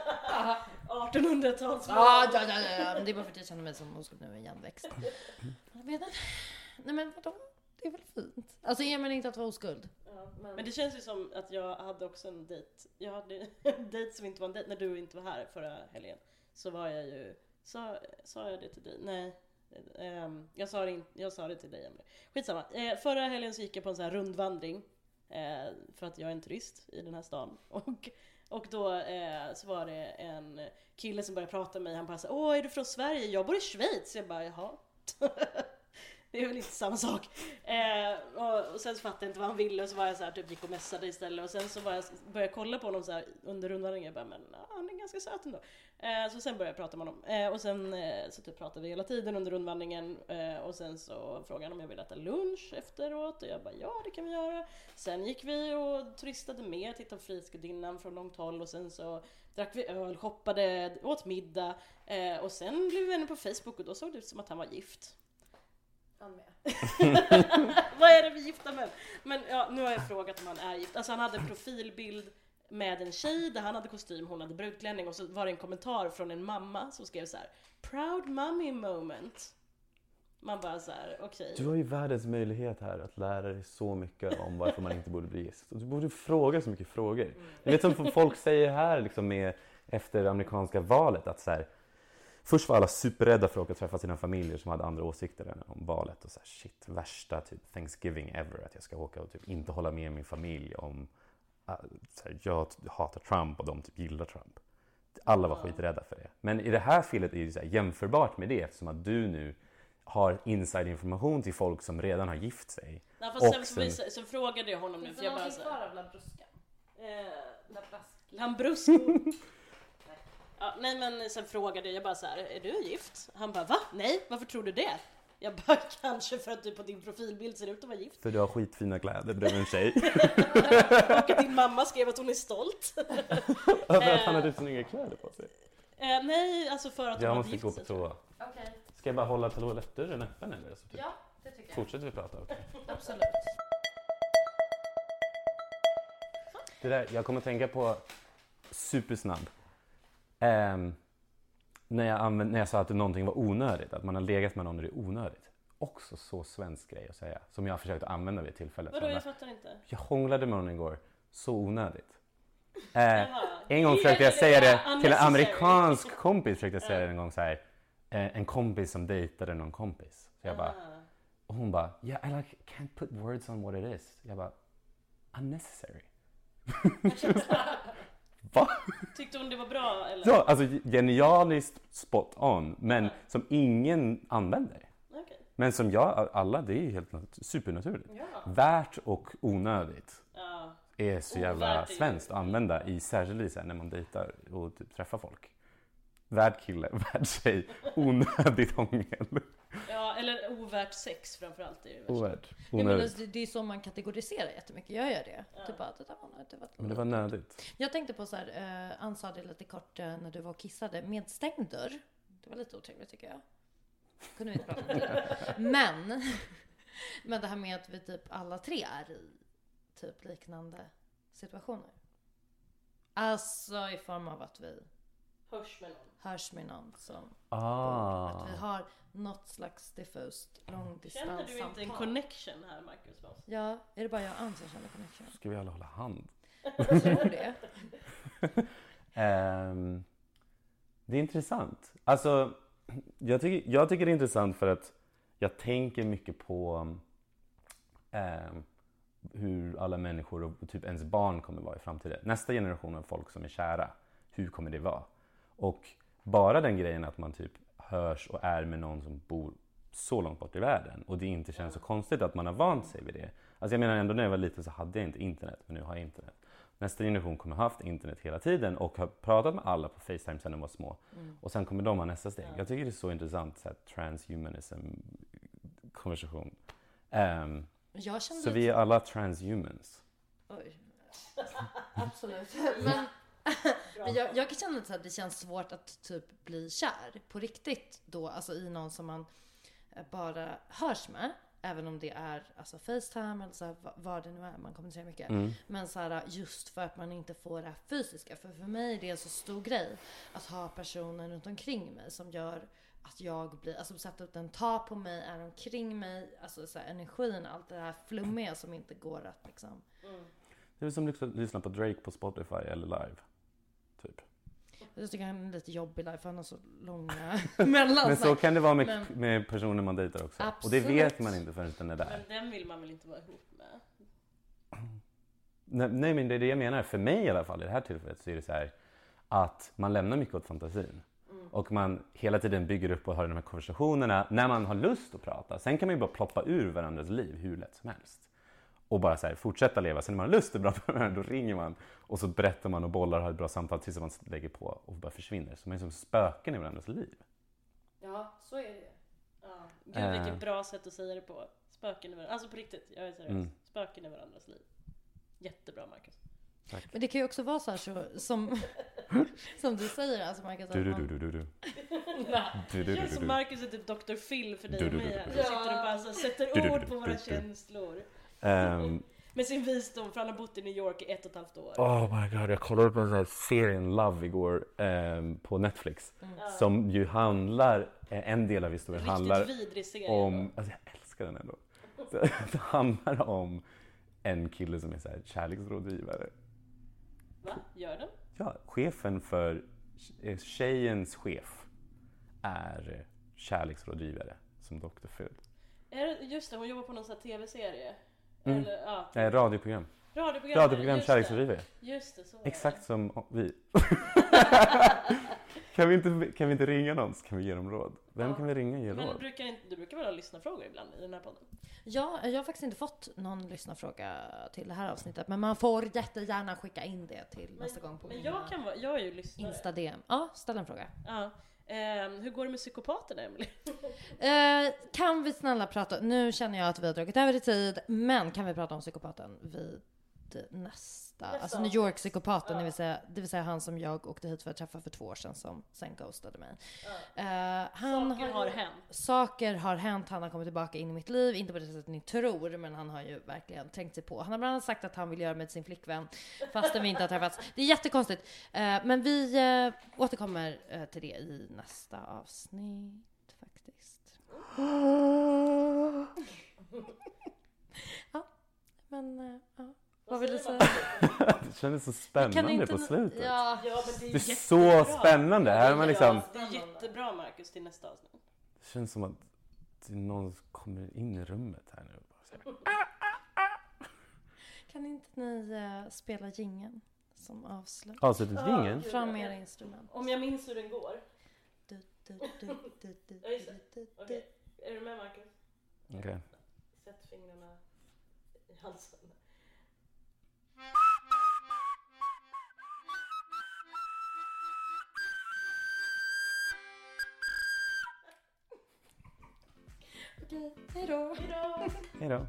1800-tals. Ja, men det är bara för att jag känner mig som oskuld nu i igenväxt. Jag vet inte. Nej men vadå? Det är väl fint. Alltså är man inte att vara oskuld? Ja, men det känns ju som att jag hade också en dejt. Jag hade en dejt som inte var en dejt när du inte var här förra helgen. Så var jag ju... Sa jag det till dig? Nej. Jag sa det till dig, Emily. Skitsamma. Förra helgen så gick jag på en sån här rundvandring. För att jag är en turist i den här stan. Och då så var det en kille som började prata med mig. Han bara så, åh, är du från Sverige? Jag bor i Schweiz. Jag bara, jaha. Det är väl inte samma sak. Och sen så fattade jag inte vad han ville. Och så var jag så här, typ gick och mässade istället. Och sen så började jag kolla på honom så här under rundvandringen. Jag bara, men han är ganska söt ändå. Så sen började jag prata med honom. Och sen så typ pratade vi hela tiden under rundvandringen. Och sen så frågade han om jag ville äta lunch efteråt. Och jag bara, ja det kan vi göra. Sen gick vi och turistade mer. Tittade på Frihetsgudinnan från långt håll. Och sen så drack vi öl, shoppade, åt middag. Och sen blev vi vänner på Facebook. Och då såg det ut som att han var gift. Vad är det vi gifta med? Men ja, nu har jag frågat om han är gift. Alltså han hade en profilbild med en tjej där han hade kostym, hon hade brudklänning. Och så var det en kommentar från en mamma som skrev så här: proud mommy moment. Man bara så här, okej. Du har ju världens möjlighet här att lära dig så mycket om varför man inte borde bli gift. Och du borde fråga så mycket frågor. Jag vet som folk säger här liksom med efter det amerikanska valet att så här, först var alla superrädda för att åka och träffa sina familjer som hade andra åsikter om valet och så här, shit, värsta typ Thanksgiving ever, att jag ska åka och typ inte hålla med min familj om så här, jag hatar Trump och de typ gillar Trump. Alla var skiträdda för det. Men i det här fallet är det så här jämförbart med det eftersom att du nu har inside-information till folk som redan har gift sig. Nej, fast sen frågade jag honom nu för jag bara så här, av lambruskan? Lambrusco. Ja, nej men sen frågade jag bara så här, är du gift? Han bara, va? Nej, varför tror du det? Jag bara, kanske för att du på din profilbild ser ut att vara gift. För du har skitfina kläder bredvid en tjej. Och att din mamma skrev att hon är stolt. För att han hade så inga kläder på sig. Nej, alltså för att Jag hon måste gift gå sig. på toa. Okej. Ska jag bara hålla toalettdörren öppen eller? Så typ. Ja, det tycker jag. Fortsätter vi prata? Okay. Absolut. Det där, jag kommer att tänka på supersnabb. När jag sa att någonting var onödigt, att man har legat med någon och det är onödigt. Också så svensk grej att säga, som jag har försökt att använda vid tillfället. Vadå, jag fattar inte. Jag hånglade med någon igår, så onödigt. En gång försökte jag säga det till en amerikansk kompis, försökte jag säga det en gång så här. En kompis som dejtade någon kompis. Så jag bara, och hon bara, yeah, I like can't put words on what it is. Jag bara, unnecessary. Va? Tyckte hon det var bra eller? Ja, alltså genialiskt spot on, men som ingen använder. Okay. Men som alla, det är ju helt supernaturligt. Ja. Värt och onödigt Ja. är så jävla svenskt att använda i särskilt när man dejtar och typ träffar folk. Värd kille, värd tjej, onödigt hångel. Ja, eller ovärt sex framförallt är det värsta. Ovärt, Ja, men onödigt. det är så man kategoriserar jättemycket. Jag gör det. Typ att det var nödigt. Men det var nödigt. Jag tänkte på så här, Ann sa det lite kort när du var och kissade. Med stängd dörr. Det var lite otrevligt tycker jag. Kunde vi inte prata om det. Men det här med att vi typ alla tre är i typ liknande situationer. Alltså i form av att vi hörs med någon som att vi har något slags diffust långdistanssamtal. Känner du inte en connection här, Marcus? Ja, är det bara jag och Ann som känner connection? Ska vi alla hålla hand? Jag tror det. Det är intressant. Alltså, jag tycker det är intressant för att jag tänker mycket på hur alla människor och typ ens barn kommer vara i framtiden. Nästa generation av folk som är kära, hur kommer det vara? Och bara den grejen att man typ hörs och är med någon som bor så långt bort i världen och det inte känns så konstigt att man har vant sig vid det. Alltså jag menar ändå när jag var liten så hade jag inte internet, men nu har jag internet. Nästa generation kommer ha haft internet hela tiden och har pratat med alla på FaceTime sedan de var små. Och sen kommer de ha nästa steg. Jag tycker det är så intressant så här, transhumanism konversation. Så vi är alla transhumans. Oj. Absolut. Men jag kan känna att det känns svårt att typ bli kär på riktigt då, alltså i någon som man bara hörs med, även om det är alltså FaceTime eller så här, vad det nu är, man kommunicerar mycket. Men så här, just för att man inte får det fysiska, för mig är det en så stor grej att ha personer runt omkring mig som gör att jag blir, alltså sätta ut en ta på mig, är omkring mig, alltså så här, energin, allt det här flummiga som inte går att liksom. Det är som att lyssna på Drake på Spotify eller live. Typ. Jag tycker han är lite jobbig live för han har så långa mellan. Men så kan det vara med personer man dejtar också. Absolut. Och det vet man inte förrän den är där. Men den vill man väl inte vara ihop med? Nej, men det är det jag menar. För mig i alla fall i det här tillfället så är det så här att man lämnar mycket åt fantasin. Och man hela tiden bygger upp och har de här konversationerna när man har lust att prata. Sen kan man ju bara ploppa ur varandras liv hur lätt som helst. Och bara så här, fortsätta leva. Sen när man har lust att prata med varandra, då ringer man. Och så berättar man och bollar och har ett bra samtal tills man lägger på och bara försvinner. Så man är som spöken i varandras liv. Ja, så är det. Ja. Gud vilket bra sätt att säga det på. Spöken i varandra. Alltså på riktigt, jag är seriös. Spöken i varandras liv. Jättebra, Marcus. Tack. Men det kan ju också vara så här som du säger, alltså Marcus. Det känns som Marcus är typ Dr. Phil för dig och mig här. Jag sitter och bara så sätter ord på våra känslor. Med sin visdom, för han har bott i New York i 1,5 år. Oh my god, jag kollade på en sån här serien Love igår på Netflix. Som ju handlar, en del av historien handlar vidrig serie om, alltså jag älskar den ändå. Det handlar om en kille som är så här kärleksrådgivare. Va? Gör den? Ja, chefen för tjejens chef är kärleksrådgivare som Dr. Phil. Just det, hon jobbar på någon sån här tv-serie. Eller, radioprogram. Radioprogram kärleksrådgivare. Just det, så var Exakt det. som vi. Kan vi inte ringa någon så kan vi ge dem råd. Vem kan vi ringa och ge råd? Du brukar väl ha lyssnarfrågor ibland i den här podden? Ja, jag har faktiskt inte fått någon lyssnarfråga till det här avsnittet. Men man får jättegärna skicka in det till nästa gång på men jag är ju lyssnare. Insta-DM. Ja, ställ en fråga. Ja. Hur går det med psykopaterna, Emily? Kan vi snälla prata... Nu känner jag att vi har dragit över i tid. Men kan vi prata om psykopaten vid nästa? Alltså New York-psykopaten, det vill säga han som jag åkte hit för att träffa för 2 år sedan, som sen ghostade mig. Saker har hänt. Han har kommit tillbaka in i mitt liv. Inte på det sättet ni tror, men han har ju verkligen tänkt sig på. Han har bland annat sagt att han vill göra med sin flickvän fastän vi inte har träffats. Det är jättekonstigt. Men vi återkommer till det i nästa avsnitt faktiskt. Ja, men ja. Vad vill du säga? Det kändes så spännande på slutet. Ja, men det är så spännande. Här man liksom... Det är jättebra, Marcus, till nästa avsnitt. Det känns som att någon kommer in i rummet här nu. Kan inte ni spela jingeln som avslut? Avslutningsjingeln? Fram era instrument. Om jag minns hur den går. Okej. Är du med, Marcus? Okej. Sätt fingrarna i halsen. Okej, hejdå. Hejdå.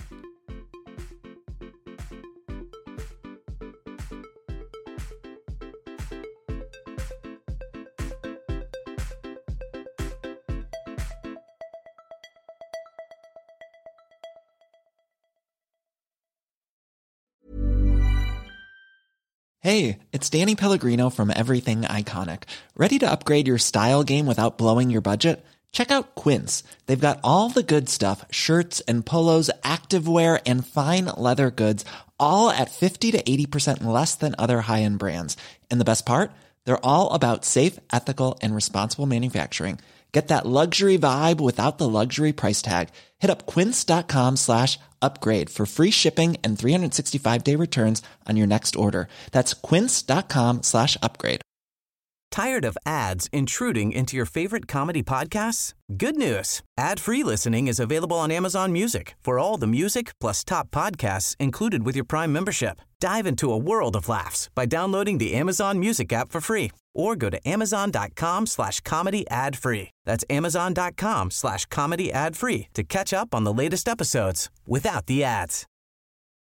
Hey, it's Danny Pellegrino from Everything Iconic. Ready to upgrade your style game without blowing your budget? Check out Quince. They've got all the good stuff, shirts and polos, activewear, and fine leather goods, all at 50 to 80% less than other high-end brands. And the best part? They're all about safe, ethical, and responsible manufacturing. Get that luxury vibe without the luxury price tag. Hit up quince.com/upgrade for free shipping and 365-day returns on your next order. That's quince.com/upgrade. Tired of ads intruding into your favorite comedy podcasts? Good news. Ad-free listening is available on Amazon Music for all the music plus top podcasts included with your Prime membership. Dive into a world of laughs by downloading the Amazon Music app for free or go to amazon.com/comedy ad-free. That's amazon.com/comedy ad-free to catch up on the latest episodes without the ads.